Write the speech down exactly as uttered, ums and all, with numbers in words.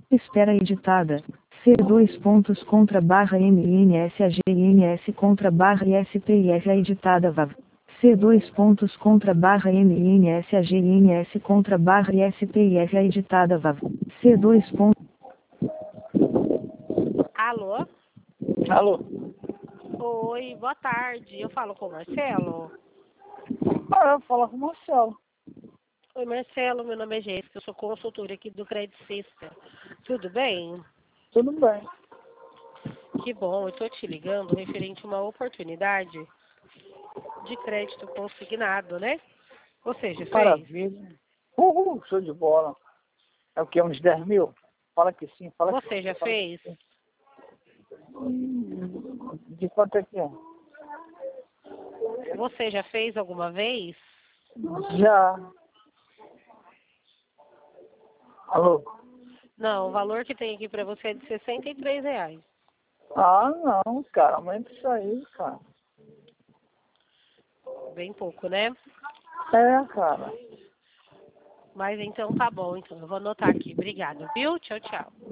Espera editada. C dois pontos contra barra M N S A G N S contra barra I S P I F A editada V A V. C dois pontos contra barra M N S A G N S contra barra I S P I F A editada V A V. C dois pontos. Alô? Alô? Oi, boa tarde. Eu falo com o Marcelo. Ah, eu falo com o Marcelo. Oi, Marcelo. Meu nome é Jéssica. Eu sou consultora aqui do Credit System. Tudo bem? Tudo bem. Que bom. Eu estou te ligando referente a uma oportunidade de crédito consignado, né? Você já fez? Maravilha. Uhul, show de bola. É o que? Uns dez mil? Fala que sim, fala que Você sim. já fala fez? que sim. Hum, De quanto é que é? Você já fez alguma vez? Já. Alô? Não, o valor que tem aqui para você é de sessenta e três reais. Ah, não, cara. Aumenta isso aí, cara. Bem pouco, né? É, cara. Mas então tá bom. Então eu vou anotar aqui. Obrigada, viu? Tchau, tchau.